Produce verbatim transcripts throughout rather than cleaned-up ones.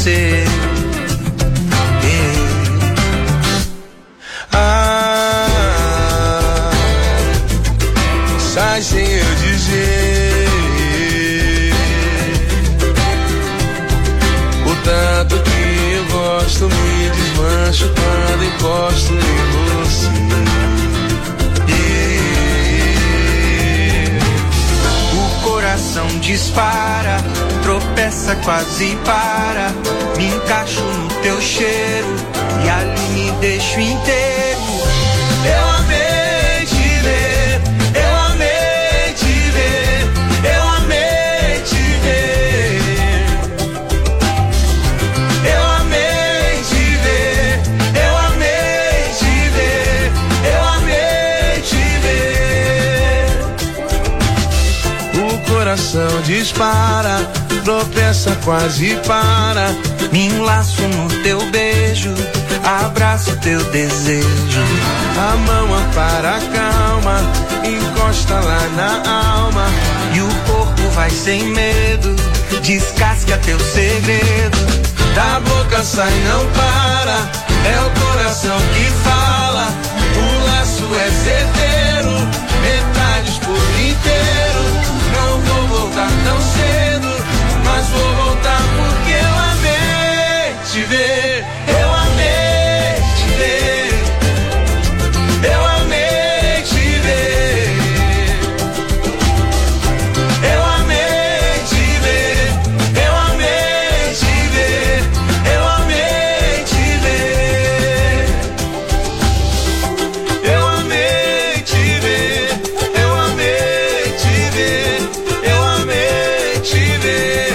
você. Ah, sai sem eu dizer o tanto que eu gosto, me desmancho quando encosto em você. O coração dispara, tropeça, quase para. Me encaixo no teu cheiro e ali me deixo inteiro. Eu amei te ver, eu amei te ver, eu amei te ver. Eu amei te ver, eu amei te ver, eu amei te ver. O coração dispara, tropeça, quase para. Me enlaço no teu beijo, abraço teu desejo. A mão ampara a calma, encosta lá na alma. E o corpo vai sem medo, descasca teu segredo. Da boca sai, não para, é o coração que fala. O laço é certeiro, metades por inteiro. Não vou voltar tão cedo, mas vou voltar porque eu amei te ver, eu amei te ver, eu amei te ver, eu amei te ver, eu amei te ver, eu amei te ver, eu amei te ver, eu amei te ver, eu amei te ver.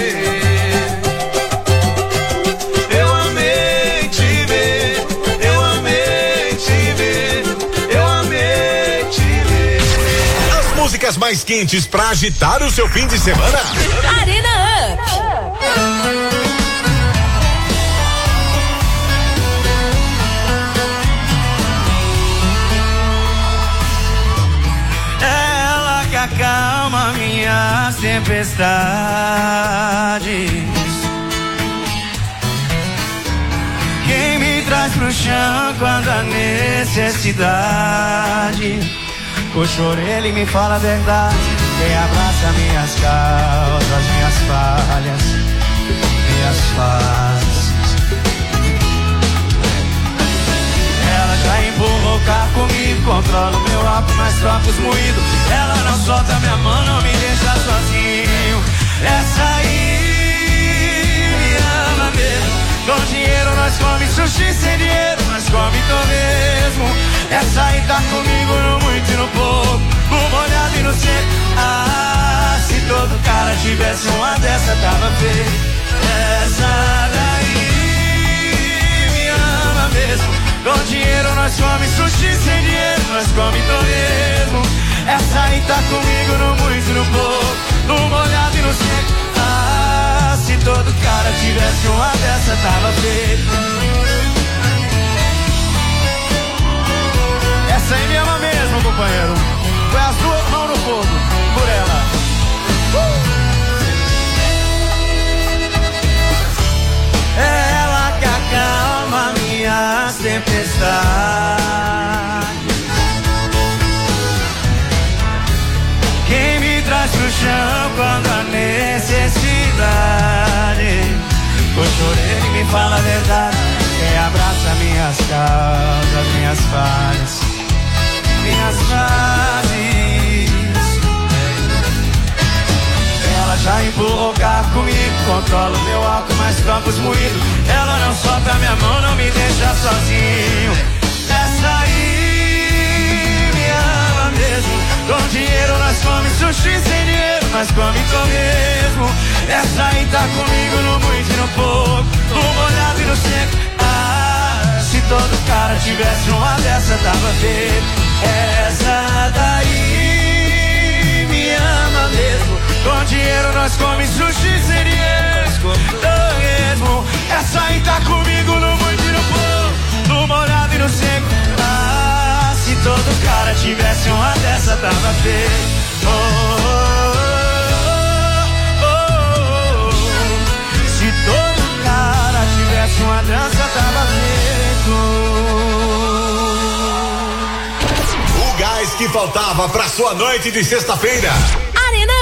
Músicas mais quentes pra agitar o seu fim de semana. Arena Up. Ela que acalma minhas tempestades, quem me traz pro chão quando há necessidade. Puxa a orelha e me fala a verdade, quem abraça minhas causas, minhas falhas, minhas fases. Ela já empurrou o carro comigo, controla o meu álcool, mas troca os moídos. Ela não solta minha mão, não me deixa sozinho. Essa aí me ama mesmo. Com dinheiro nós come sushi, sem dinheiro nós come torresmo. Essa aí tá comigo no muito e no pouco, no molhado e no seco. Ah, se todo cara tivesse uma dessa tava feio. Essa daí me ama mesmo. Com dinheiro nós come sushi, sem dinheiro nós come torresmo. Essa aí tá comigo no muito e no pouco, no molhado e no seco. Ah, se todo cara tivesse uma dessa tava feio. Essa aí me ama mesmo, companheiro. Põe as duas mãos no fogo por ela. Uh! É ela que acalma minhas tempestades, quem me traz pro chão quando há necessidade. Puxa a orelha e me fala a verdade, quem abraça minhas causas, minhas falhas, minhas fases. Ela já empurrou o carro comigo, controla o meu álcool, mas troca os moídos. Ela não solta minha mão, não me deixa sozinho. Essa aí me ama mesmo. Com dinheiro nós come sushi, sem dinheiro nós come torresmo. Essa aí tá comigo no muito e no pouco, no molhado e no seco. Ah, se todo cara tivesse uma dessa tava feio. Essa daí me ama mesmo. Com dinheiro nós come sushi, sem dinheiro nós come torresmo. Essa aí tá comigo no muito e no pouco, no molhado e no seco. Ah, se todo cara tivesse uma dessa tava feio. Oh, oh, oh, oh, oh. Se todo cara mais que faltava pra sua noite de sexta-feira. Arena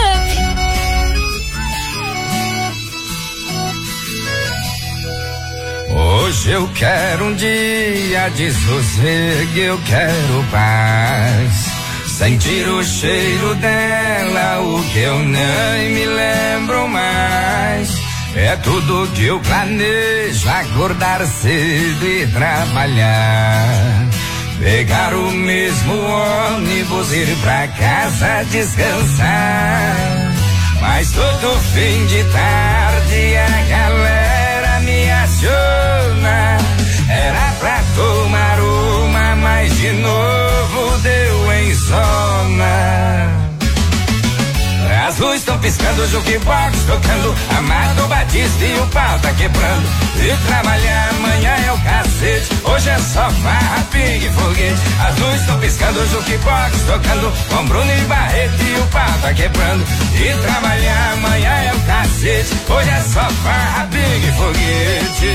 Up. Hoje eu quero um dia de sossego, eu quero paz. Sentir o cheiro dela, o que eu nem me lembro mais. É tudo que eu planejo, acordar cedo e trabalhar. Pegar o mesmo ônibus, ir pra casa descansar. Mas todo fim de tarde a galera me aciona. Era pra tomar uma, mas de novo deu em zona. As luzes estão piscando, o jukebox tocando, Amado Batista e o pau tá quebrando. E trabalhar amanhã é o cacete, hoje é só farra, pingue e foguete. As luzes estão piscando, o jukebox tocando, com Bruno e Barreto e o pau tá quebrando. E trabalhar amanhã é o cacete, hoje é só farra, pingue e foguete.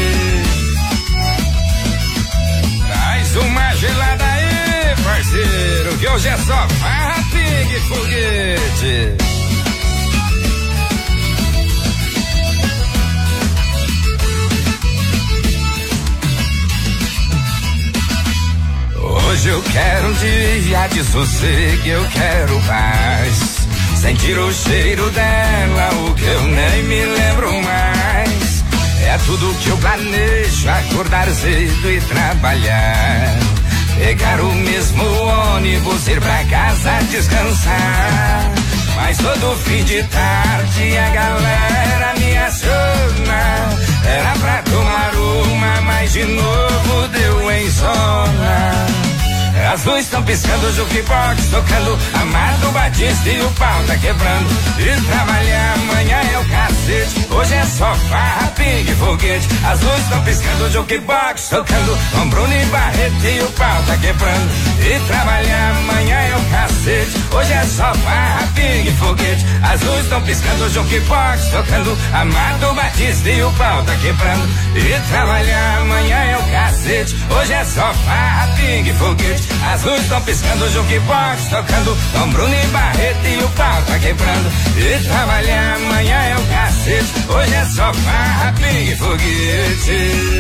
Mais uma gelada aí, parceiro, que hoje é só farra, pingue e foguete. Hoje eu quero um dia de sossego, eu quero paz. Sentir o cheiro dela, o que eu nem me lembro mais. É tudo que eu planejo, acordar cedo e trabalhar. Pegar o mesmo ônibus, ir pra casa descansar. Mas todo fim de tarde a galera me aciona. Era pra tomar uma, mas de novo deu em zona. As luzes estão piscando, o jukebox tocando, Amado Batista e o pau tá quebrando. E trabalhar amanhã é o cacete, hoje é só farra, pingue e foguete. As luzes estão piscando, o jukebox tocando, com Bruno e Barreto e o pau tá quebrando. E trabalhar amanhã é o cacete, hoje é só farra, pingue e foguete. As luzes estão piscando, o jukebox tocando, Amado Batista e o pau tá quebrando. E trabalhar amanhã é o cacete, hoje é só farra, pingue e foguete. As luzes estão piscando, o jukebox tocando, com Bruno e Barreto e o pau tá quebrando. E trabalhar amanhã é o cacete, hoje é só farra, pingue e foguete.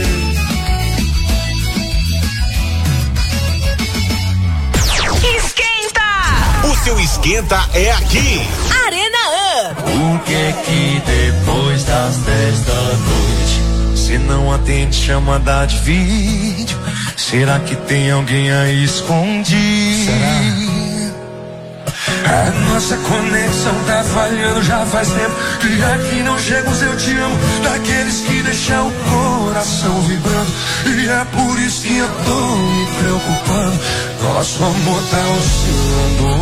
Esquenta! O seu esquenta é aqui. Arena Up. O que é que depois das dez da noite, se não atende chamada de vídeo, será que tem alguém aí escondido? Será? A nossa conexão tá falhando já faz tempo, e aqui não chega os eu te amo, daqueles que deixam o coração vibrando. E é por isso que eu tô me preocupando, nosso amor tá oscilando.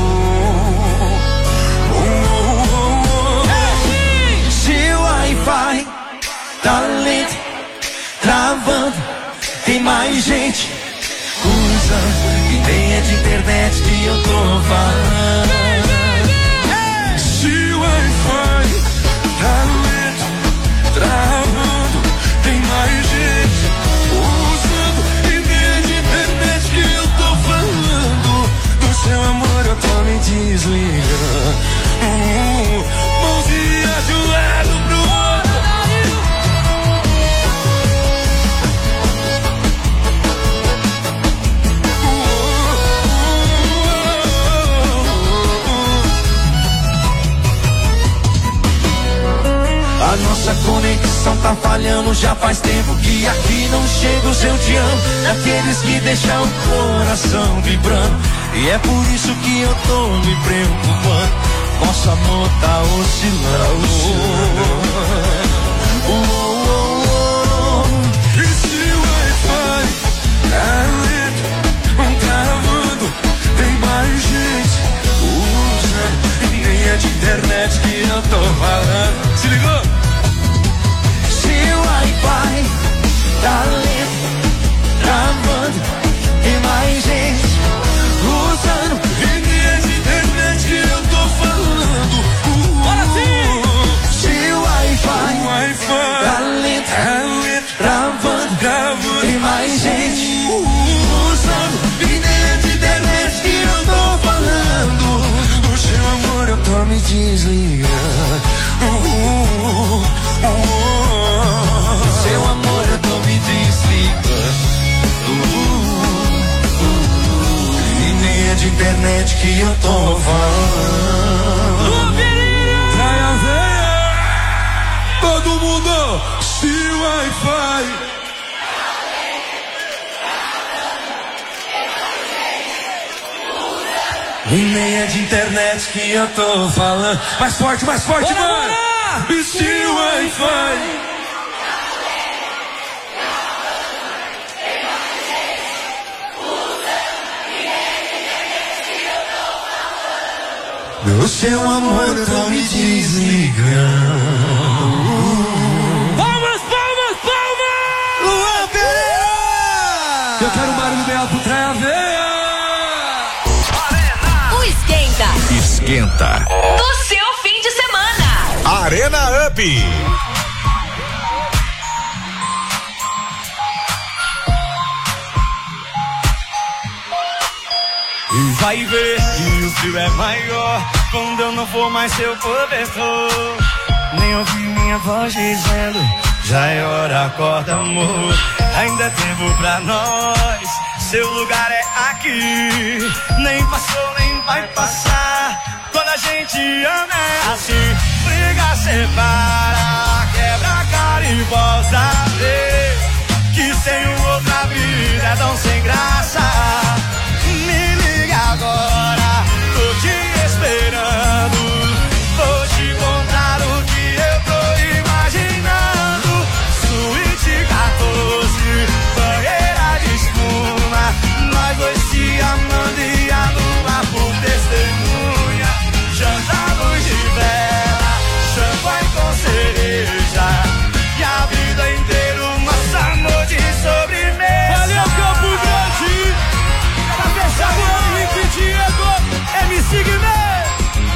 Oh, oh, oh. Se o Wi-Fi tá lento, travando, tem mais gente usando, e nem é de internet que eu tô falando. Se o Wi-Fi tá lento, travando, tem mais gente usando, e nem é de internet que eu tô falando. Do seu amor eu tô me desligando. uh, Mãozinha de um lado pro outro. A nossa conexão tá falhando já faz tempo, que aqui não chega o seu te amo, daqueles que deixam o coração vibrando. E é por isso que eu tô me preocupando, nosso amor tá oscilando. Oh, oh, oh, oh. E se o Wi-Fi tá lento, travando, tem mais gente usando, e nem é de internet que eu tô falando. Se ligou? Se o Wi-Fi tá lento, travando, tem mais gente usando, e nem é de internet que eu tô falando. Bora sim! Se o Wi-Fi, Wi-Fi tá lento, tá lento, travando, travando, tem mais gente internet que eu tô falando. Praia Veia, todo mundo, se Wi-Fi. E nem é de internet que eu tô falando. Mais forte, mais forte, mano. E se Wi-Fi. O seu amor tá me desligando. Palmas, palmas, palmas! Luan Pereira! Eu quero um barulho bem alto, Praia Veia! O Esquenta. Esquenta. Do seu fim de semana. Arena Up. Vai ver que o frio é maior quando eu não for mais seu cobertor. Nem ouvir minha voz dizendo já é hora, acorda amor. Ainda é tempo pra nós, seu lugar é aqui. Nem passou, nem vai passar. Quando a gente ama é assim. Briga, separa, quebra a cara e volta a ver que sem outra vida é tão sem graça. Agora tô te esperando, vou te contar o que eu tô imaginando. Suíte quatorze, banheira de espuma, nós dois se amando e a lua por testemunha. Janta luz de vela, champanhe com cereja, e a vida inteira o nosso amor de sobremesa. Valeu, Campo Grande! Tá fechado! Diego, M C Guimê.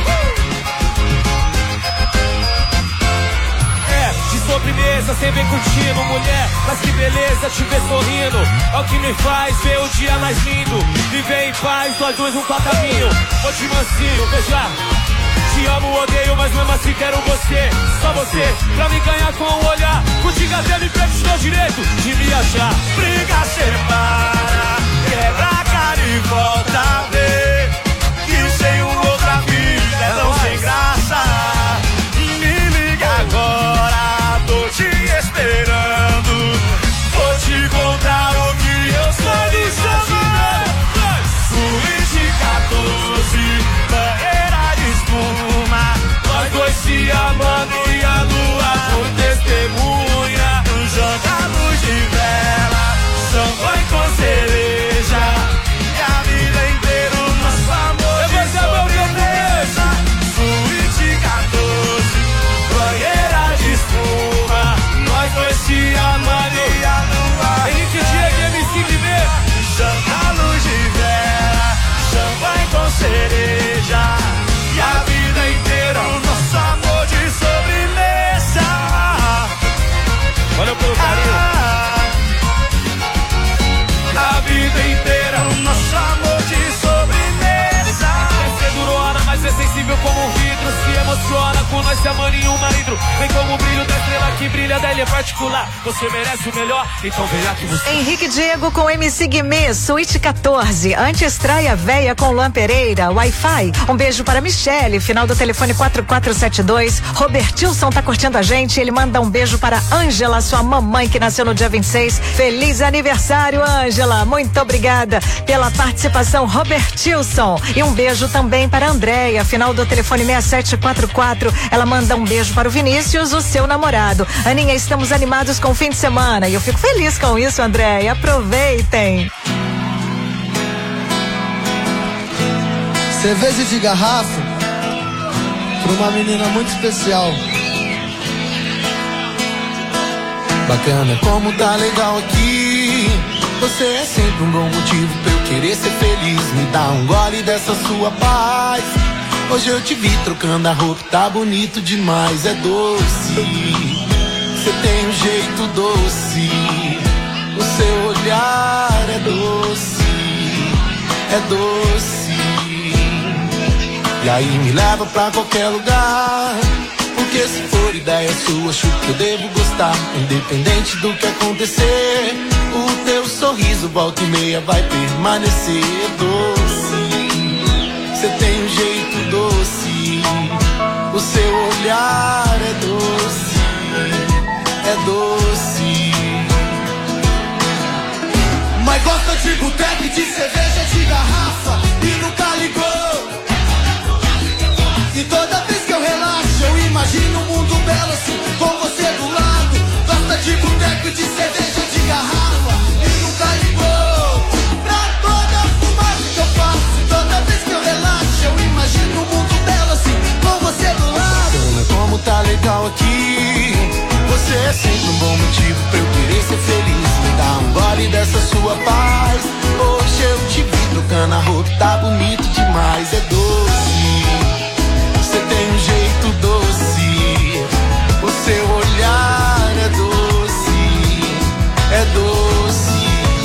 É, de sobremesa, cê vem curtindo, mulher. Mas que beleza te ver sorrindo. É o que me faz ver o dia mais lindo. Viver em paz, nós dois um pra caminho. Vou te mansinho, beijar. Te amo, odeio, mas mesmo assim quero você. Só você, pra me ganhar com o olhar. Contigo até me perco o direito de me achar. Briga, separa, quebra a cara e volta a ver que sem outra vida é tão sem graça. Me liga agora, tô te esperando. Vou te contar o que eu sou de chamar. Suíte quatorze, banheira de espuma, nós dois se amando e a lua por testemunha. Um jantar à luz de vela, champanhe com cereja, e a vida inteira o nosso amor de sobremesa. Suíte quatorze, banheira de espuma, nós dois se amando e a lua. Henrique Diego, M C Guimê. Jantar à luz de vela, champanhe com cereja, e a vida inteira o nosso amor de sobremesa. Valeu pelo carinho. A vida inteira o nosso amor de sobremesa. Você durou hora, mas é sensível como um vidro. Se emociona com nós se amando em uma hidro. Vem como o brilho da estrela que brilha, dela é particular. Você merece o melhor, então vem aqui você. Henrique Diego com M C Guimê, Suíte quatorze. Antes Praia Veia com Luan Pereira, Wi-Fi. Um beijo para Michele, final do telefone quatro quatro sete dois. Robertilson tá curtindo a gente. Ele manda um beijo para Ângela, sua mamãe que nasceu no dia vinte e seis. Feliz aniversário, Ângela. Muito obrigada pela participação, Robertilson. E um beijo também para Andréia, final do telefone seis sete quatro quatro. Ela manda um beijo para o Vinícius, o seu namorado. Aninha, estamos animados com o fim de semana e eu fico feliz com isso, Andréia. Aproveitem. Cerveja de garrafa para uma menina muito especial. Bacana, como tá legal aqui. Você é sempre um bom motivo pra eu querer ser feliz. Me dá um gole dessa sua paz. Hoje eu te vi trocando a roupa, tá bonito demais. É doce, você tem um jeito doce. O seu olhar é doce, é doce. E aí me leva pra qualquer lugar, porque se for ideia sua, acho que eu devo gostar. Independente do que acontecer, o teu sorriso volta e meia vai permanecer doce. cerveja de garrafa e nunca ligou. E toda vez que eu relaxo, eu imagino um mundo belo assim, com você do lado. Gosta de boteco, de cerveja de garrafa e nunca ligou. Pra toda fumaça que eu faço, toda vez que eu relaxo, eu imagino um mundo belo assim, com você do lado. Como tá legal aqui, você é sempre um bom motivo pra eu querer ser feliz. Me dá um gole dessa sua paz. Hoje eu te vi trocando a roupa, tá bonito demais, é doce. Você tem um jeito doce, o seu olhar é doce, é doce.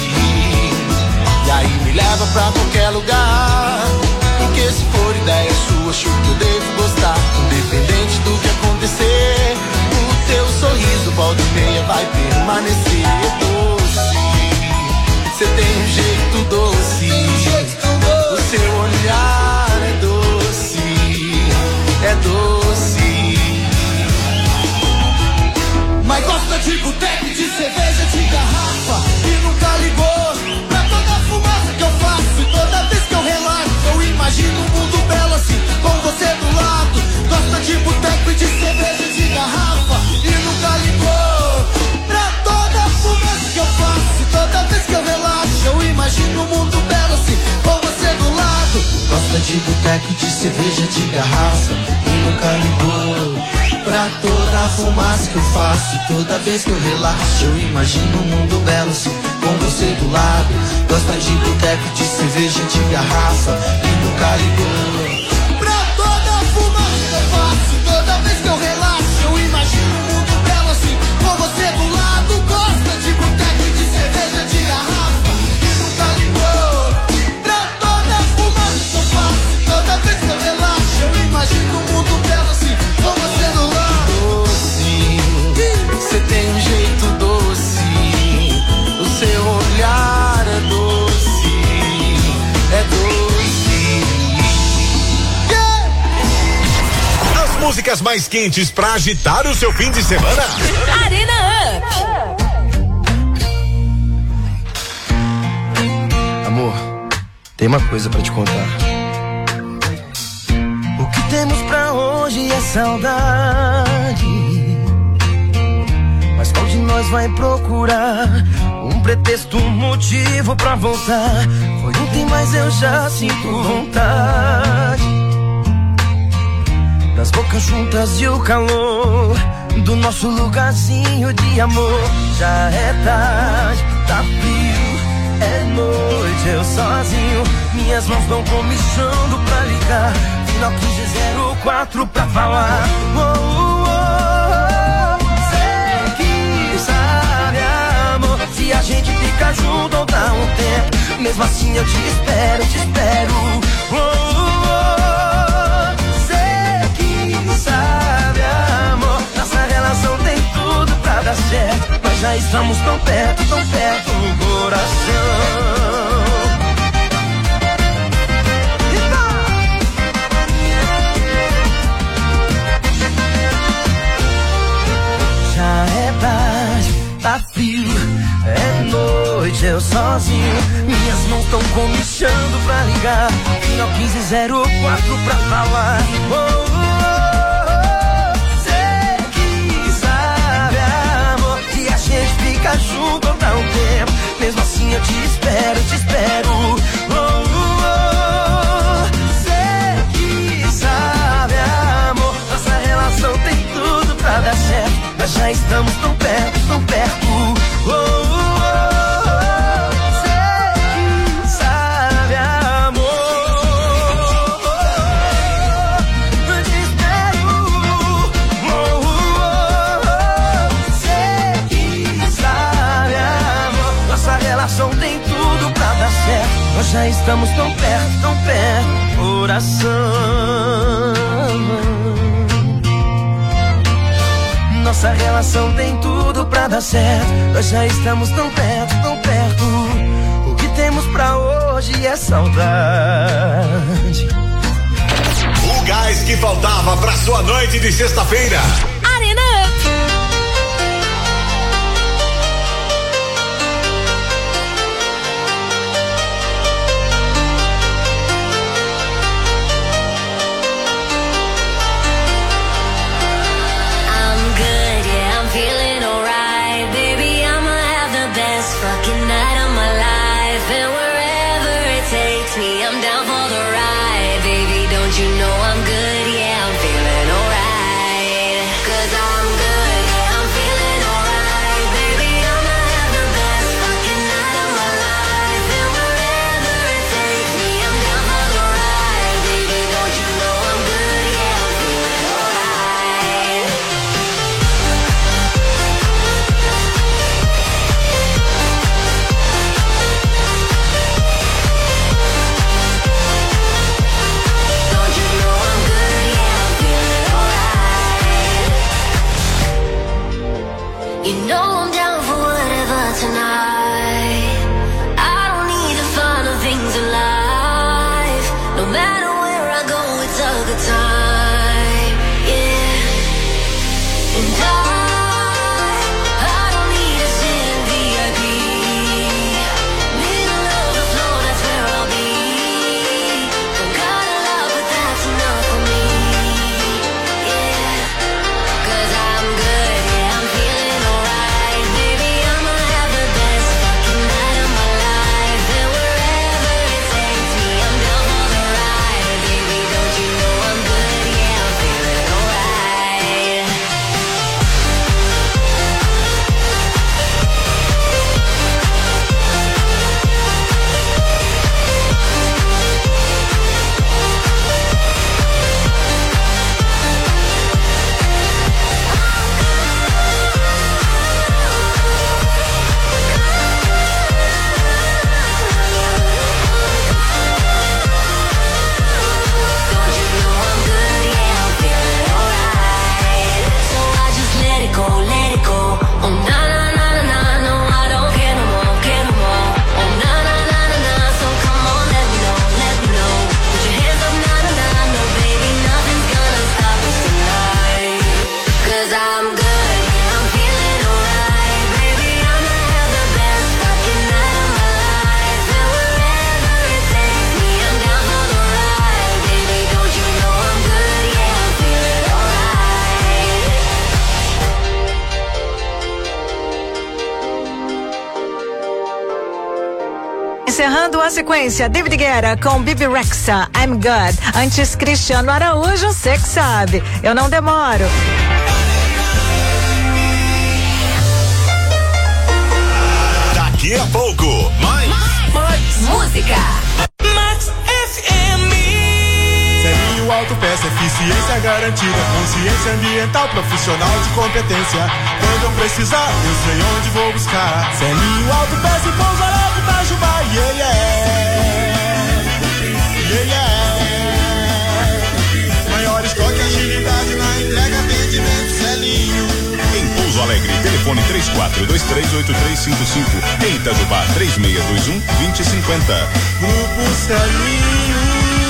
E aí me leva pra qualquer lugar, porque se for ideia sua, acho que eu devo gostar. Independente do que acontecer, o teu sorriso volta e meia vai permanecer. É doce, você tem um jeito doce, o seu olhar é doce, é doce. Mas gosta de boteco, de cerveja de garrafa e nunca ligou. Pra toda a fumaça que eu faço e toda vez que eu relaxo, eu imagino um mundo belo assim, com você do lado. Gosta de boteco e de cerveja de garrafa e nunca ligou. Pra toda a fumaça que eu faço e toda vez que eu relaxo, eu imagino um mundo belo assim, com você do lado. Gosta de boteco, de cerveja de garrafa e nunca ligou. Pra toda a fumaça que eu faço, toda vez que eu relaxo, eu imagino um mundo belo assim, com você do lado. Gosta de boteco, de cerveja de garrafa e nunca ligou. Pra toda a fumaça que eu faço, toda vez que eu relaxo, eu imagino um mundo belo assim, com você do lado. Gosta de boteco, de cerveja de garrafa e nunca ligou. Pra toda a fumaça que eu faço, toda vez que eu relaxo, eu imagino um mundo belo assim, com você do lado. Você tem um jeito doce, o seu olhar é doce, é doce. Yeah! As músicas mais quentes pra agitar o seu fim de semana. Arena Up. Amor, tem uma coisa pra te contar. O que temos pra hoje é saudade. Mas qual de nós vai procurar um pretexto, um motivo pra voltar? Foi ontem, mas eu já sinto vontade das bocas juntas e o calor do nosso lugarzinho de amor. Já é tarde, tá frio, é noite, eu sozinho. Minhas mãos vão comichando pra ligar. Final quinze zero quatro pra falar. Oh, oh, oh. Sei que sabe, amor, se a gente fica junto ou dá um tempo. Mesmo assim eu te espero, te espero. Oh, oh, oh. Sei que sabe, amor, nossa relação tem tudo pra dar certo. Mas já estamos tão perto, tão perto no coração. Tá frio, é noite, eu sozinho. Minhas mãos tão comichando pra ligar. Final quinze zero quatro pra falar. Oh, oh, oh, sei que sabe, amor, que a gente fica junto ou dá um tempo. Mesmo assim eu te espero, te espero. Oh, oh, oh, sei que sabe, amor, nossa relação tem tudo pra dar certo. Mas já estamos tão perto, tão perto. Oh, oh, oh, sei que sabe, amor. Eu te espero. Oh, oh, oh, sei que sabe, amor. Nossa relação tem tudo pra dar certo. Nós já estamos tão perto, tão perto. Coração. Nossa relação tem tudo pra dar certo. Nós já estamos tão perto, tão perto. O que temos pra hoje é saudade. O gás que faltava pra sua noite de sexta-feira. Arena Up. the ride, baby. Don't you know I'm good? Yeah, I'm feeling alright. Cause I'm good, yeah, I'm feeling alright. Baby, I'ma have the best fucking night of my life. And wherever it takes me, I'm down for the ride. Baby, don't you know I'm good? Yeah, I'm feeling alright. Don't you know I'm good? Yeah, I'm feeling alright. You know I'm down for whatever tonight. I don't need the finer things in life. No matter where I go, it's a good time. Yeah. And I, I don't need to sit in V I P. Middle of the floor, that's where I'll be. Don't got a lot, but that's enough for me. Yeah. Cause I'm good, yeah, I'm feeling alright. Baby, I'ma have the best fucking night of my life. And wherever it takes me, I'm down for the ride. Baby, don't you know I'm good? Yeah, I'm feeling alright. Don't you know I'm good? Yeah, I'm feeling alright. So I just let it go, let it go. Oh na na na na na, no I don't care no more, care no more. Oh na na na na na, so come on, let me know, let me know. Put your hands up, na na na, no baby, nothing's gonna stop us tonight. Cause I'm good, yeah, I'm feeling alright. Baby, I'ma have the best fucking night of my life. And wherever it takes me, I'm down for the ride. Baby, don't you know I'm good? Yeah, I'm feeling alright. Encerrando a sequência, David Guetta com Bibi Rexha, I'm Good. Antes, Cristiano Araújo, cê que sabe. Eu não demoro. Daqui a pouco, mais. Música. Max F M. Selinho Autopeça, eficiência garantida, consciência ambiental, profissional de competência. Quando eu precisar, eu sei onde vou buscar. Selinho Autopeça e Pouso Alegre, Itajubá, yeah, yeah. Yeah, yeah. Maior estoque, agilidade na entrega, atendimento, Selinho. Em Pouso Alegre, telefone três quatro dois três oito três cinco cinco. Em Itajubá, três seis dois um dois zero cinco zero. Grupo Selinho.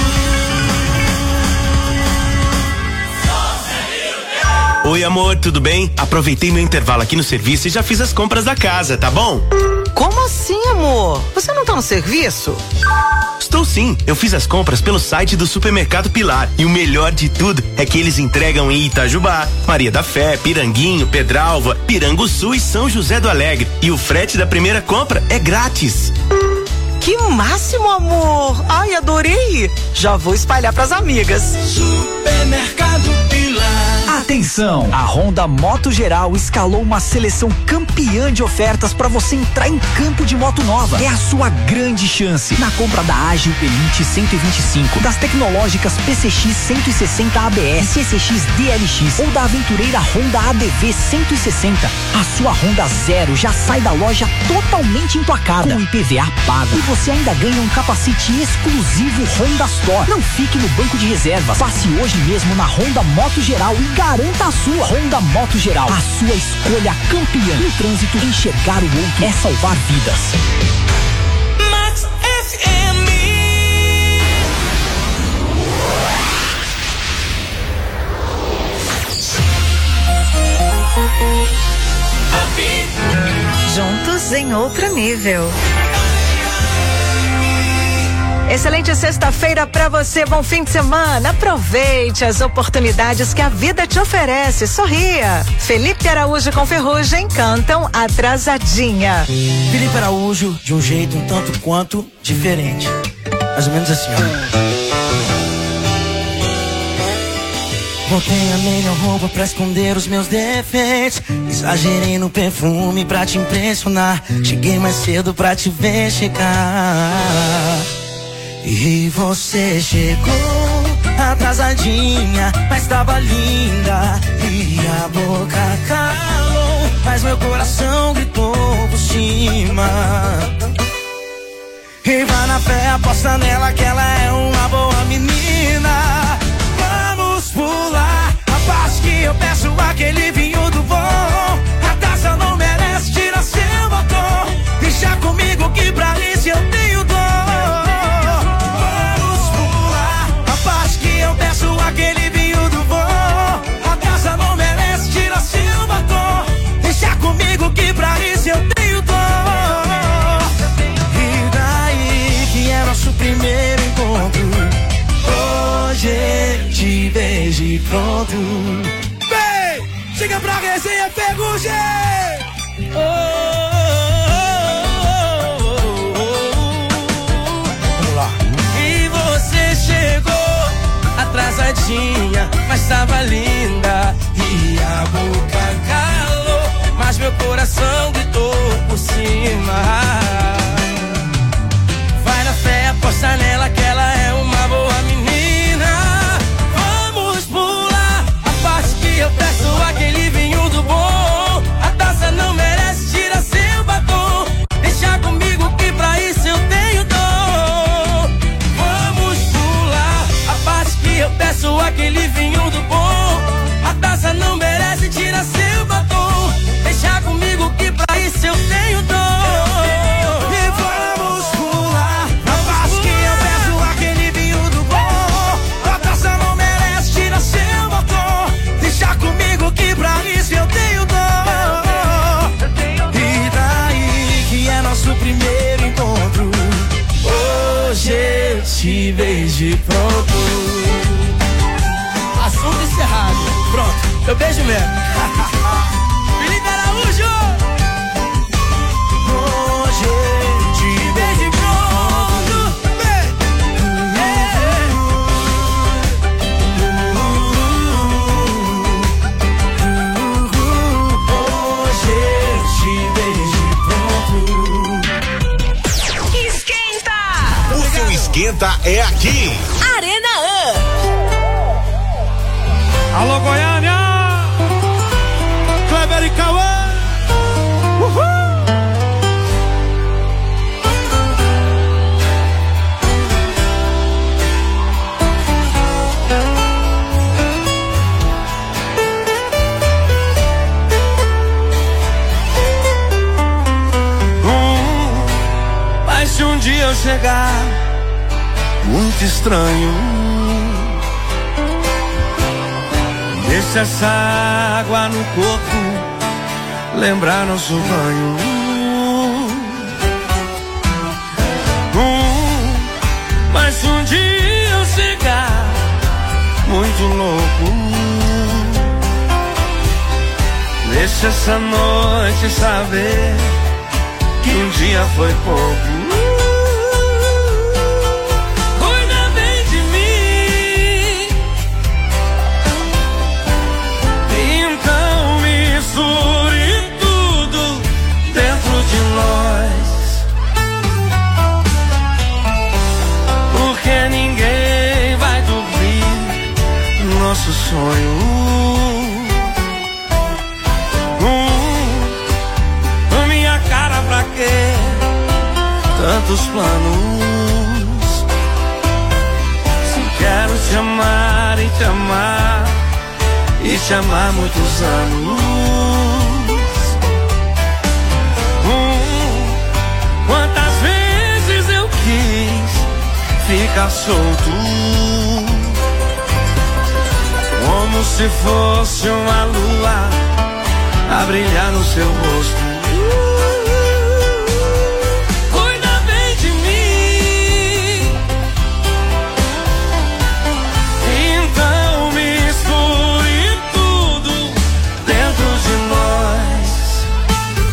Oi, amor, tudo bem? Aproveitei meu intervalo aqui no serviço e já fiz as compras da casa, tá bom? Como assim, amor? Você não tá no serviço? Estou sim, eu fiz as compras pelo site do Supermercado Pilar e o melhor de tudo é que eles entregam em Itajubá, Maria da Fé, Piranguinho, Pedralva, Piranguçu e São José do Alegre. E o frete da primeira compra é grátis. Que máximo, amor! Ai, adorei! Já vou espalhar pras amigas. Supermercado Pilar. Atenção! A Honda Moto Geral escalou uma seleção campeã de ofertas para você entrar em campo de moto nova. É a sua grande chance. Na compra da Ágil Elite cento e vinte e cinco, das tecnológicas P C X cento e sessenta A B S, C C X D L X ou da aventureira Honda A D V cento e sessenta, a sua Honda Zero já sai da loja totalmente emplacada, com I P V A pago. E você ainda ganha um capacete exclusivo Honda Store. Não fique no banco de reservas. Passe hoje mesmo na Honda Moto Geral e garanta a sua. Honda Moto Geral, a sua escolha campeã. No trânsito, enxergar o outro é salvar vidas. Max F M. Juntos em outro nível. Excelente sexta-feira pra você, bom fim de semana. Aproveite as oportunidades que a vida te oferece. Sorria. Felipe Araújo com Ferrugem cantam Atrasadinha. Felipe Araújo, de um jeito um tanto quanto diferente. Mais ou menos assim, ó. Botei a melhor roupa pra esconder os meus defeitos. Exagerei no perfume pra te impressionar. Cheguei mais cedo pra te ver chegar. E você chegou atrasadinha, mas tava linda. E a boca calou, mas meu coração gritou por cima. E vai na fé, aposta nela que ela é uma boa menina. Vamos pular a parte que eu peço aquele vinho do bom. A taça não merece, tira seu batom. Deixa comigo que pra isso eu tenho dor. Vamos pular a parte que eu peço aquele vinho do bom. A taça não merece, tira seu batom. Deixa comigo que pra isso eu tenho dor. É nosso primeiro encontro. Hoje te vejo e pronto. Vem, chega pra resenha, Ferrugem. Oh, oh, oh, oh, oh. Vamos lá. E você chegou atrasadinha, mas tava linda. E a boca calou, mas meu coração gritou por cima. Fé, aposta nela que ela é uma boa menina. Vamos pular a parte que eu peço aquele vinho do bom. A taça não merece, tira seu batom. Deixa comigo que pra isso eu tenho dor. Vamos pular a parte que eu peço aquele vinho do bom. A taça não merece, tira seu batom. Deixa comigo que pra isso eu tenho dor. Que pra isso eu tenho dor. E daí que é nosso primeiro encontro. Hoje eu te vejo pronto. Assunto encerrado. Pronto, eu beijo mesmo. Felipe Araújo. Hoje eu te vejo pronto. Esquenta é aqui. Arena An. Alô, Goiânia. Kleber e Cauã. Uhul. Hum, mas se um dia eu chegar muito estranho, deixa essa água no corpo lembrar nosso banho. Hum, mas se um dia eu chegar muito louco, deixa essa noite saber que um dia foi pouco. Porque ninguém vai dormir nosso sonho. Hum, minha cara, pra quê? Tantos planos. Se quero te amar e te amar e te amar muitos anos. Quantas vezes eu quis ficar solto, como se fosse uma lua a brilhar no seu rosto. Cuida bem de mim, então misture tudo dentro de nós.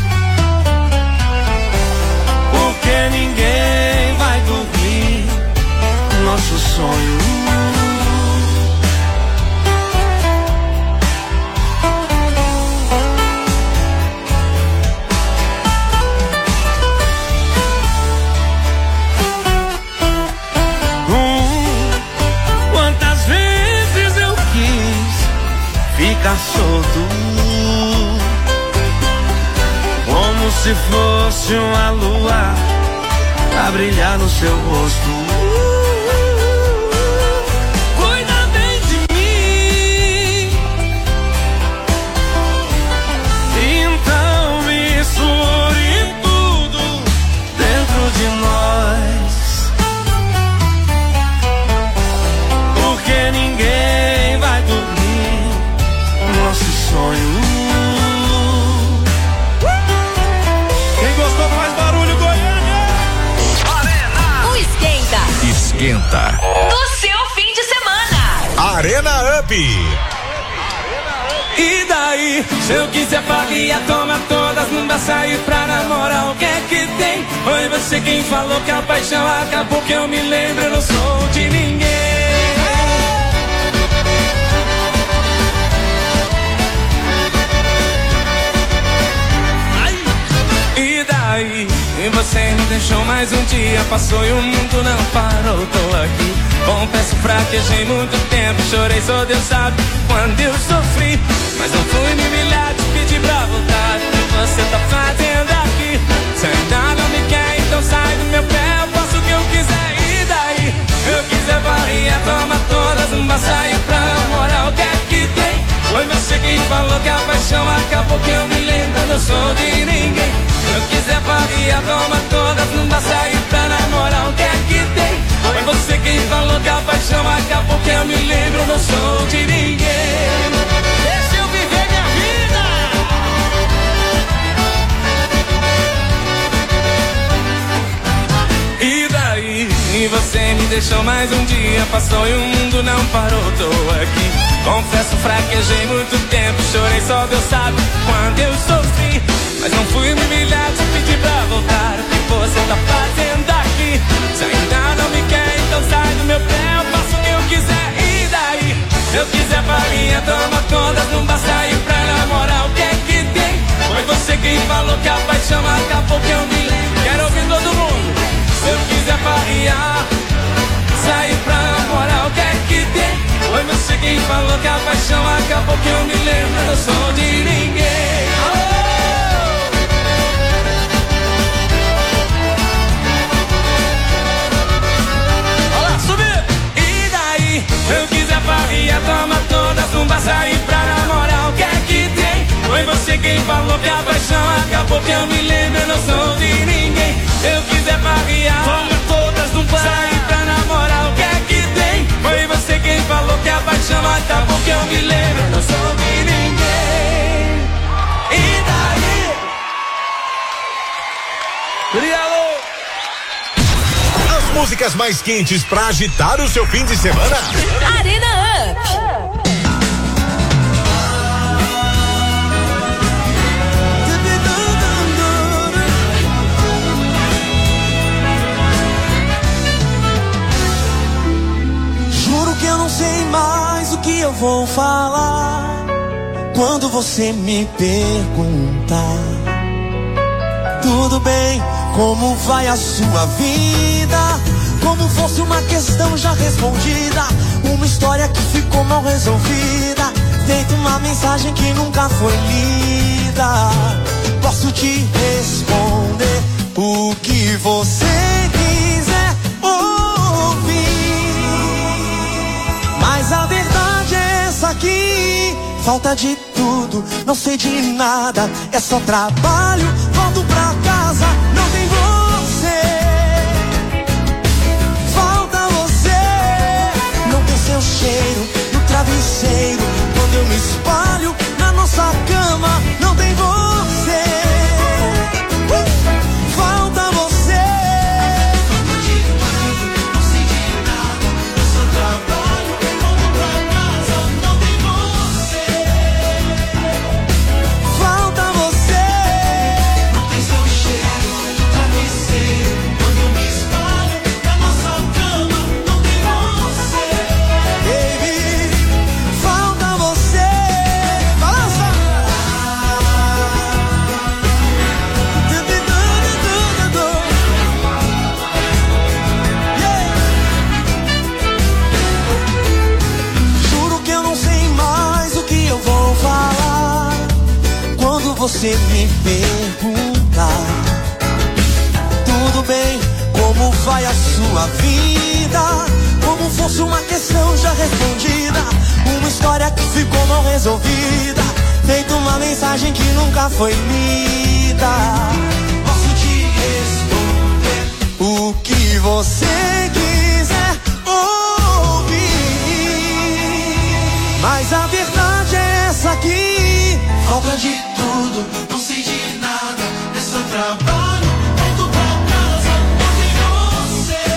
Porque ninguém vai dormir sonho. Ficar solto, como se fosse uma lua a brilhar no seu rosto. Cuida bem de mim, então misture tudo dentro de nós, porque ninguém vai dormir nosso sonho. Quem gostou faz barulho, Goiânia! O Esquenta. Esquenta. Do seu fim de semana. Arena Up. E daí, se eu quiser farria, toma todas, não vai sair pra namorar, o que é que tem? Foi você quem falou que a paixão acabou, que eu me lembro, eu não sou de ninguém. E daí, e você me deixou mais um dia, passou e o mundo não parou, tô aqui. Confesso, fraquejei muito tempo, chorei, só Deus sabe quando eu sofri. Mas não fui me humilhar, te pedir pra voltar, o que você tá fazendo aqui? Se ainda não me quer, então sai do meu pé, eu faço o que eu quiser. E daí, eu quiser varrer, toma todas, não vai sair pra namorar, o que é que tem? Foi você quem falou que a paixão acabou, que eu me lembro, eu não sou de ninguém. Eu quiser faria, toma todas, não dá sair pra namorar, o que é que tem? Foi você quem falou que a paixão acabou, que eu me lembro, eu não sou de ninguém. Deixa eu viver minha vida. E daí, e você me deixou mais um dia, passou e o mundo não parou, tô aqui. Confesso, fraquejei muito tempo, chorei, só Deus sabe quando eu sofri. Mas não fui me humilhar, te pedir pra voltar, o que você tá fazendo aqui? Se ainda não me quer, então sai do meu pé, eu faço o que eu quiser. E daí, se eu quiser farinha, toma todas, não basta sair pra namorar, o que é que tem? Foi você quem falou que a paixão acabou, que eu me lembro. Quero ouvir todo mundo. Se eu quiser farinha, sair pra namorar, o que é que tem? Foi você quem falou que a paixão acabou, que eu me lembro, eu não sou de ninguém. Olha, subir! E daí, eu quiser farria, toma todas, não vai sair pra namorar, o que é que tem? Foi você quem falou que a paixão acabou, que eu me lembro, eu não sou de ninguém. Eu quiser farria, toma todas, não vai sair pra namorar, o que é que tem? Foi você quem falou que a paixão acabou, que eu me lembro, eu não sou de ninguém. E daí? Crialo! As músicas mais quentes pra agitar o seu fim de semana. Arena Up. Juro que eu não sei mais o que eu vou falar quando você me perguntar. Tudo bem, como vai a sua vida? Como fosse uma questão já respondida, uma história que ficou mal resolvida, feito uma mensagem que nunca foi lida. Posso te responder o que você quiser ouvir, mas a verdade é essa aqui. Falta de tudo, não sei de nada, é só trabalho, volto pra casa, não tem você. Falta você, não tem seu cheiro no travesseiro, quando eu me espalho na nossa cama, não tem você. uh! Falta você. Falta de tudo, não sei de nada, é só trabalho, volto pra casa, não tem você. Falta você, não tem seu cheiro você me perguntar, tudo bem, como vai a sua vida? Como fosse uma questão já respondida, uma história que ficou mal resolvida, feito uma mensagem que nunca foi lida. Posso te responder o que você quiser ouvir, mas a verdade é essa aqui: falta de tudo, não sei de nada, é só trabalho, volto pra casa, não tem você.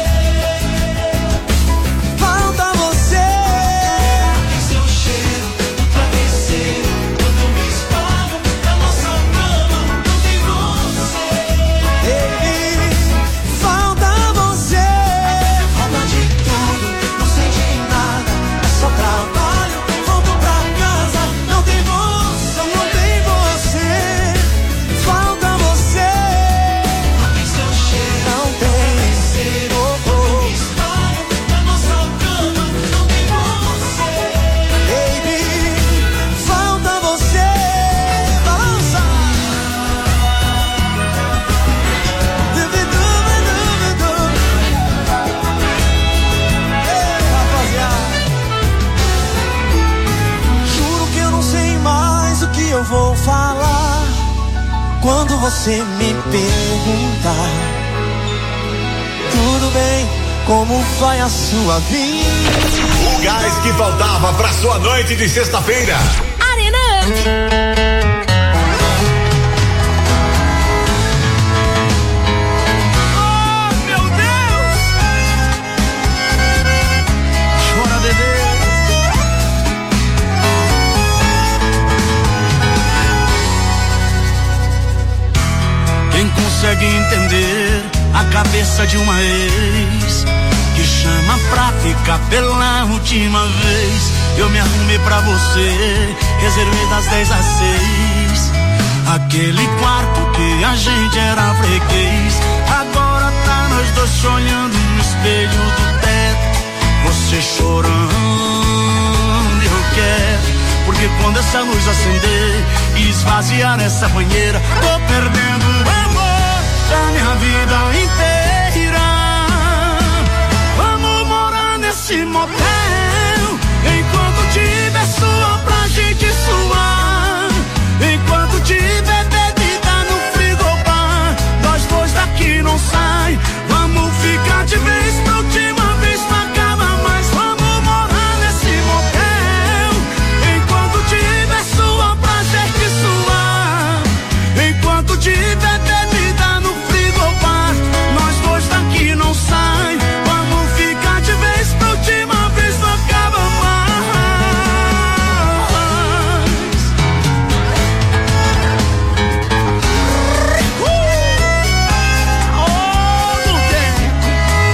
Falta você, tem seu cheiro, o travesseiro, quando eu me espalho na nossa cama, não tem você. Baby, falta você, falta de tudo, não sei de nada, é só trabalho, volto pra casa, não tem você, não tem você. Falta você, não tem seu cheiro, não tem, oh, oh. Espalho na nossa cama, não tem você. Baby, falta você. Balança. Duvidu, Ei, rapaziada, juro que eu não sei mais o que eu vou falar quando você me perguntar, tudo bem, como vai a sua vida? O gás que faltava pra sua noite de sexta-feira. Arena Oh, meu Deus! Chora, bebê. Quem consegue entender a cabeça de uma ex que chama pra ficar pela última vez? Eu me arrumei pra você, reservei das dez às seis, aquele quarto que a gente era freguês. Agora tá nós dois olhando no espelho do teto, você chorando, eu quero, porque quando essa luz acender e esvaziar essa banheira, tô perdendo o amor da minha vida inteira. Vamos morar nesse motel, enquanto tiver sol pra gente suar, enquanto tiver bebida no frigobar, nós dois daqui não sai. Vamos ficar de vez pra última vez, não acaba mais. Vamos morar nesse motel, enquanto tiver sol pra gente suar, enquanto tiver bebida no frigobar, nós dois daqui não sai. Vamos ficar de vez pra última vez, não acaba mais. Oh, no tempo.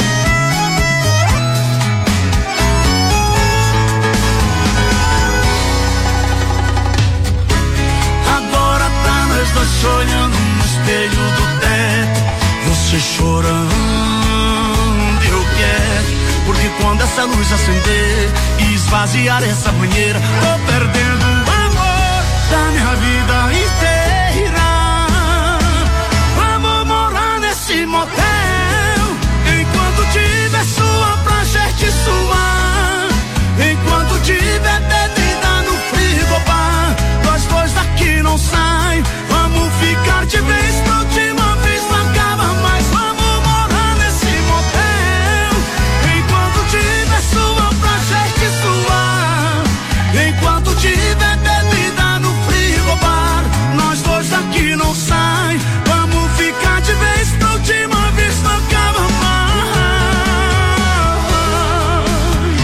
Agora tá nós dois olhando no espelho do teto, você chorando, eu quero, porque quando essa luz acender e esvaziar essa banheira, tô perdendo o amor da minha vida inteira. Vamos morar nesse motel, enquanto tiver sua pra gente suar, enquanto tiver bebida no frigobar, nós dois daqui não sai. Vamos ficar de vez pra última vez, não acaba mais. Vamos morar nesse motel, enquanto tiver sua pra gente suar, enquanto tiver bebida no frigobar, nós dois daqui não sai. Vamos ficar de vez pra última vez, não acaba mais.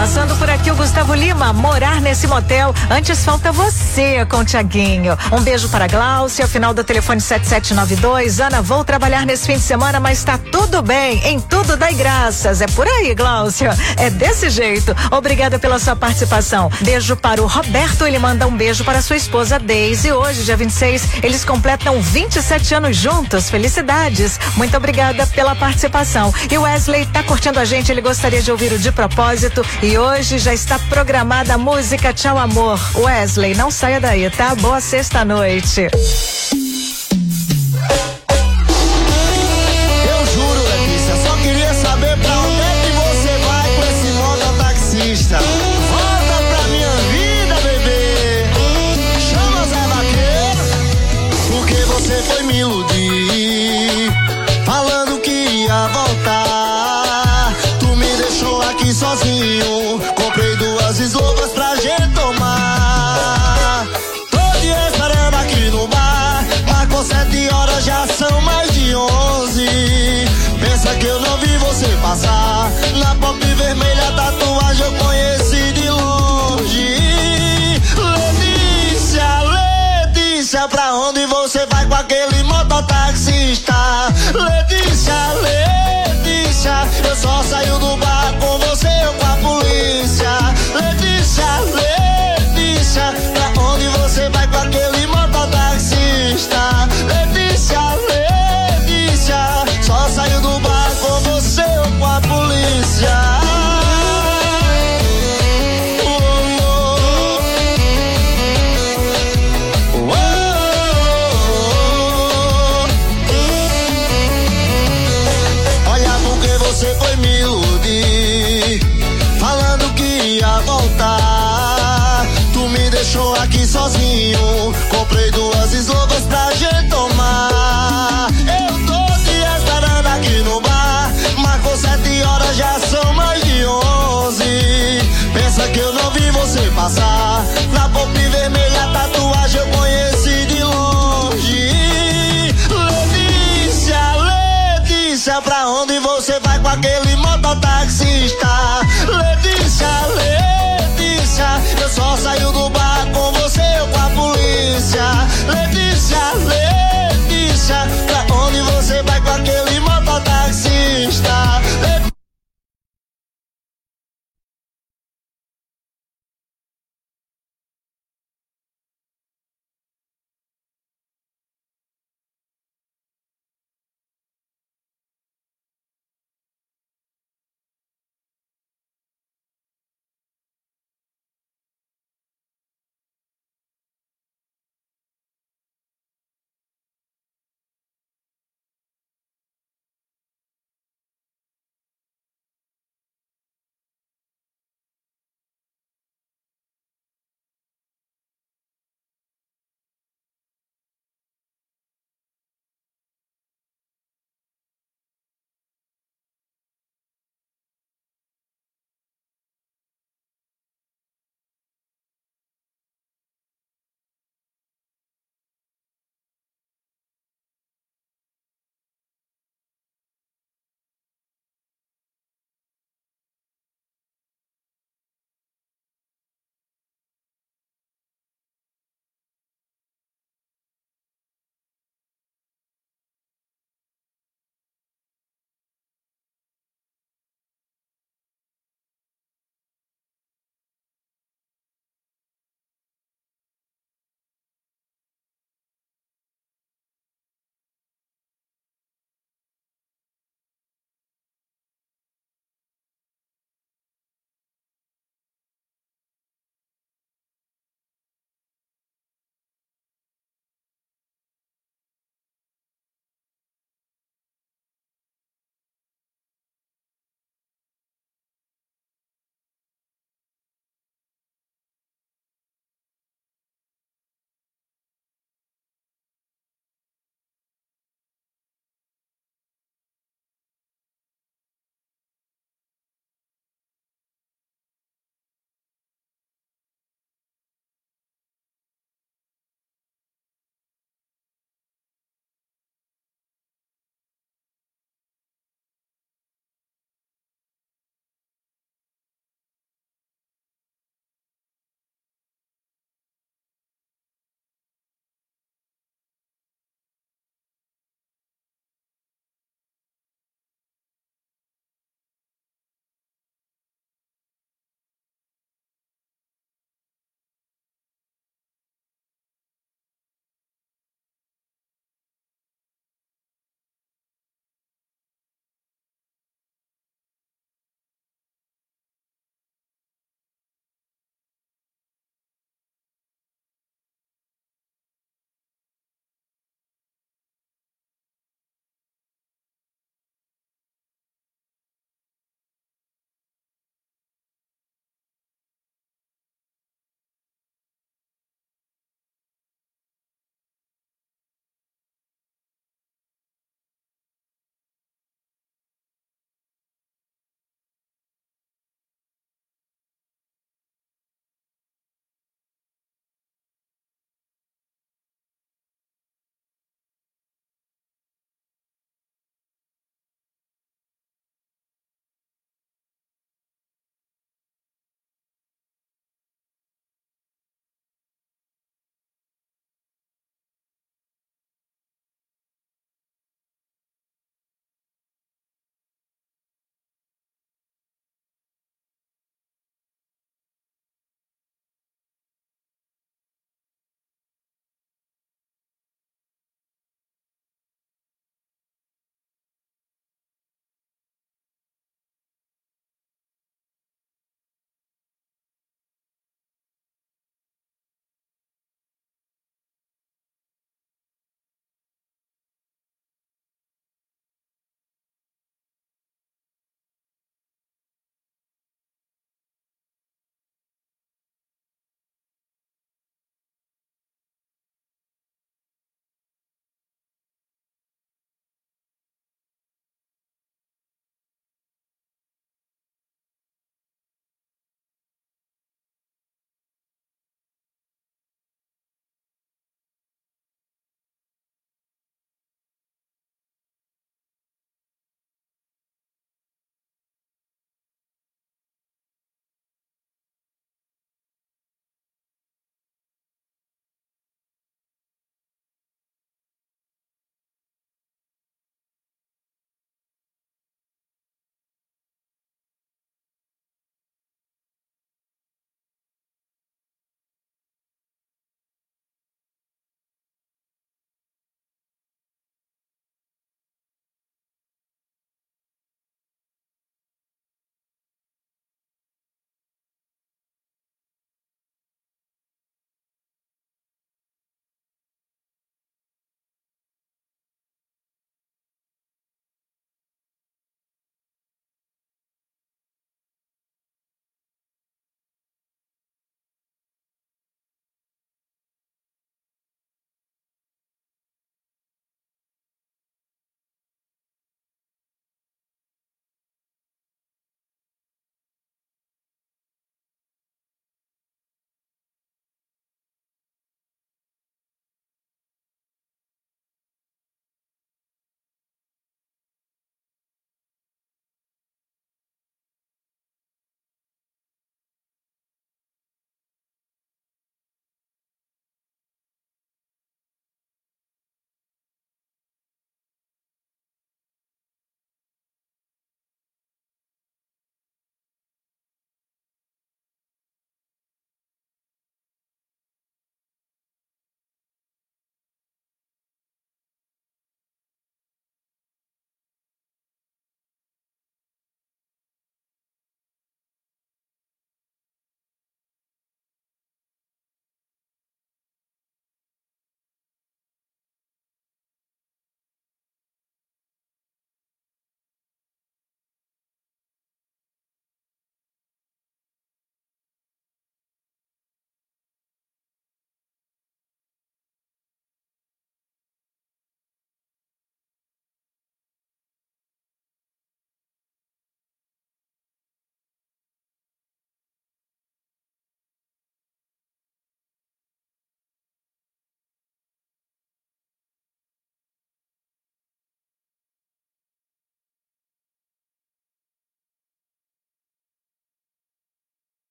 Passando por aqui o Gustavo Lima, morar nesse motel, antes falta você com o Tiaguinho. Um beijo para Glaucia, final do telefone sete sete nove dois. Ana, vou trabalhar nesse fim de semana, mas tá tudo bem, em tudo dai graças. É por aí, Glaucia, é desse jeito. Obrigada pela sua participação. Beijo para o Roberto, ele manda um beijo para sua esposa Deise. Hoje, dia vinte e seis, eles completam vinte e sete anos juntos. Felicidades. Muito obrigada pela participação. E o Wesley tá curtindo a gente, ele gostaria de ouvir o De Propósito e hoje já está programada a música Tchau Amor. Wesley, não saia daí, tá? Boa sexta-noite. Eu juro, Letícia, só queria saber pra onde é que você vai com esse mototaxista. Volta pra minha vida, bebê. Chama Zé Vaqueiro, porque você foi me iludir, falando que ia voltar. Tu me deixou aqui sozinho, comprei duas eslovas pra gente tomar. Tô te esperando aqui no bar, marcou sete horas, já são mais de onze. Pensa que eu não vi você passar, na pop vermelha tatuagem eu conheci de longe. Letícia, Letícia, pra onde você vai com aquele mototaxista? Letícia, Letícia, eu só saio do bar com você ou com a polícia. Letícia, Letícia, pra onde você vai com aquele mototaxista? Letícia, Letícia, só saio do bar com você ou com a polícia. Você foi me iludir, falando que ia voltar. Tu me deixou aqui sozinho, comprei duas eslovas pra gente tomar. Eu tô te esperando aqui no bar, marcou sete horas, já são mais de onze. Pensa que eu não vi você passar, na pop vermelha tatuagem eu conheci de longe. Letícia, Letícia, pra onde você vai com aquele mototaxista? Letícia, Letícia, eu só saio do bar com você ou com a polícia. Letícia, Letícia, pra onde você vai com aquele mototaxista?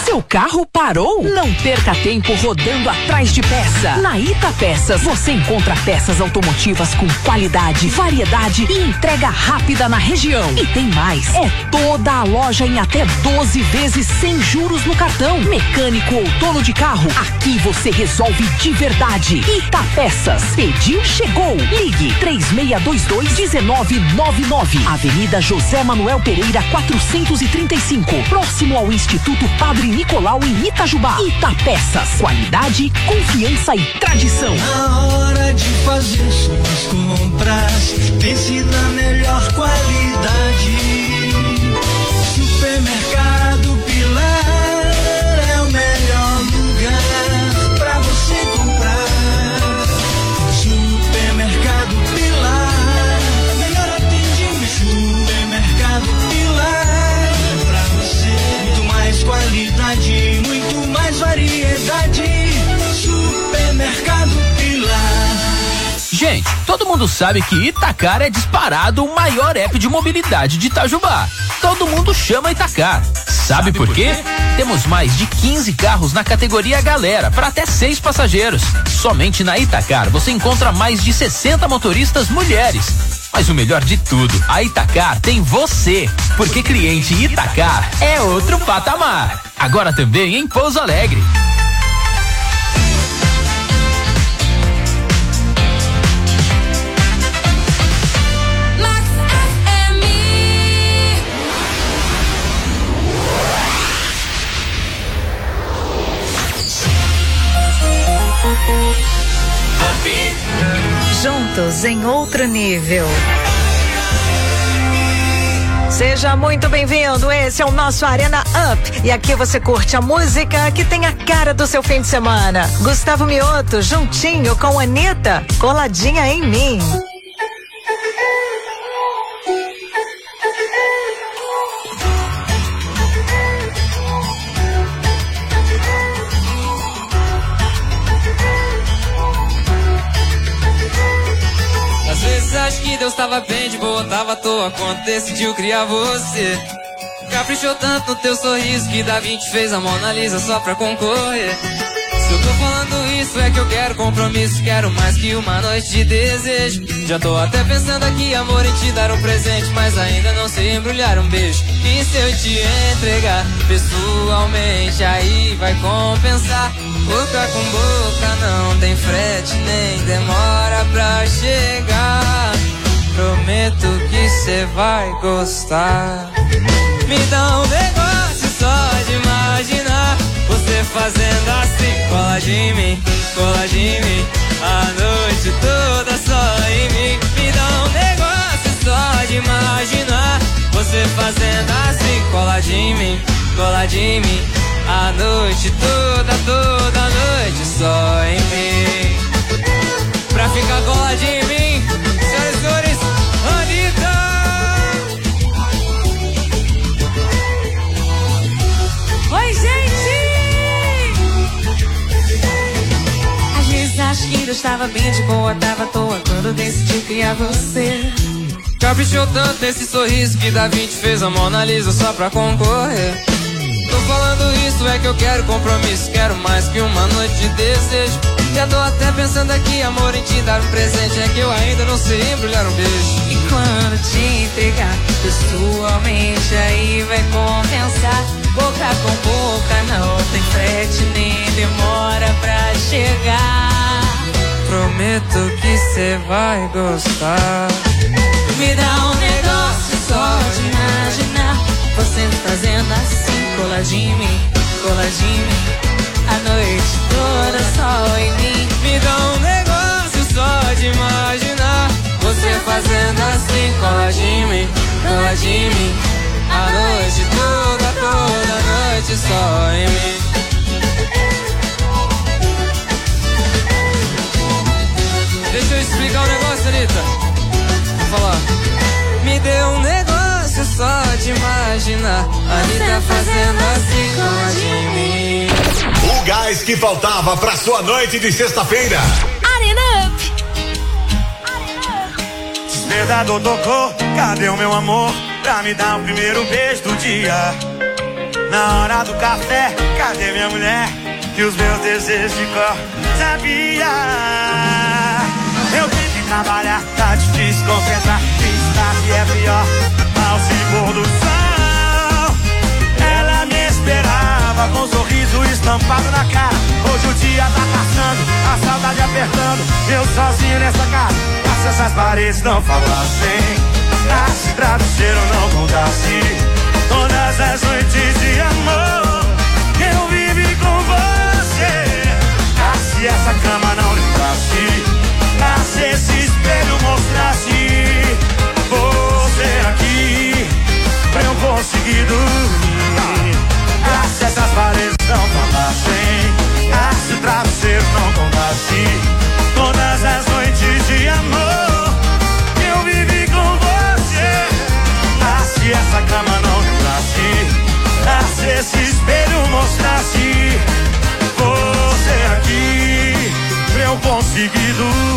Seu carro parou? Não perca tempo rodando atrás de peça. Na Ita Peças você encontra peças automotivas com qualidade, variedade e entrega rápida na região. E tem mais, é toda a loja em até doze vezes sem juros no cartão. Mecânico ou dono de carro, aqui você resolve de verdade. Ita Peças, pediu, chegou. Ligue três seis dois dois, um nove nove nove. Avenida José Manuel Pereira quatrocentos e trinta e cinco, próximo ao Instituto Padre Nicolau em Itajubá. Ita Peças, qualidade, confiança e tradição. Na hora de fazer suas compras, pense na melhor qualidade. Supermercado Pilar é o melhor lugar pra você comprar. Supermercado Pilar, melhor atendimento. Supermercado Pilar, pra você muito mais qualidade, muito mais variedade. Supermercado Pilar. Gente, todo mundo sabe que Itacar é disparado o maior app de mobilidade de Itajubá. Todo mundo chama Itacar. Sabe por quê? Temos mais de quinze carros na categoria Galera, para até seis passageiros. Somente na Itacar você encontra mais de sessenta motoristas mulheres. Mas o melhor de tudo, a Itacar tem você, porque cliente Itacar é outro patamar. Agora também em Pouso Alegre. Juntos em outro nível. Seja muito bem-vindo, esse é o nosso Arena Up e aqui você curte a música que tem a cara do seu fim de semana. Gustavo Mioto, juntinho com Anitta, Coladinha em Mim. Acho que Deus tava bem de boa, tava à toa quando decidiu criar você. Caprichou tanto no teu sorriso que Da Vinci fez a Mona Lisa só pra concorrer. Se eu tô falando isso é que eu quero compromisso, quero mais que uma noite de desejo. Já tô até pensando aqui, amor, em te dar um presente, mas ainda não sei embrulhar um beijo. E se eu te entregar pessoalmente, aí vai compensar. Boca com boca não tem frete, nem demora pra chegar. Prometo que cê vai gostar. Me dá um negócio só de imaginar você fazendo assim. Cola de mim, cola de mim, a noite toda só em mim. Me dá um negócio só de imaginar você fazendo assim. Cola de mim, cola de mim, a noite toda, toda noite só em mim. Pra ficar coladinho em mim, senhoras e senhores, Anitta. Oi, gente! Às vezes acho que Deus tava bem de boa, tava à toa quando decidi criar você. Caprichou tanto nesse sorriso que Da Vinci fez a Mona Lisa só pra concorrer. Tô falando isso é que eu quero compromisso, quero mais que uma noite de desejo. Já tô até pensando aqui, amor, em te dar um presente, é que eu ainda não sei embrulhar um beijo. E quando te entregar pessoalmente, aí vai compensar. Boca com boca não tem frete, nem demora pra chegar. Prometo que cê vai gostar. Me dá um negócio só de imaginar você fazendo assim. Coladinho em mim, coladinho em mim, a noite toda só em mim. Me dá um negócio só de imaginar você fazendo assim. Coladinho em mim, coladinho em mim, a noite toda, toda noite só em mim. Deixa eu explicar um negócio, Anitta. Vou falar. Me deu um negócio só de imaginar Anitta fazendo assim com mim. O gás que faltava pra sua noite de sexta-feira. Arena Up. Despertador tocou, cadê o meu amor? Pra me dar o primeiro beijo do dia. na hora do café. Cadê minha mulher? Que os meus desejos de cor sabia. Eu tenho que trabalhar, tá difícil confessar. Tristeza é pior ao se pôr do sol. Ela me esperava com um sorriso estampado na cara. Hoje o dia tá passando, a saudade apertando. Eu sozinho nessa casa, passa essas paredes não falassem. Nasce travesseiro não contasse. Todas as noites de amor eu vivi com você. Ah, se essa cama não lembrasse, ah, se esse espelho mostrasse você aqui pra eu conseguir dormir. Ah, se essas paredes não falassem, ah, se o travesseiro não contasse. Todas as noites de amor eu vivi com você. Ah, se essa cama não lembrasse, ah, se esse espelho mostrasse você aqui pra eu conseguir dormir.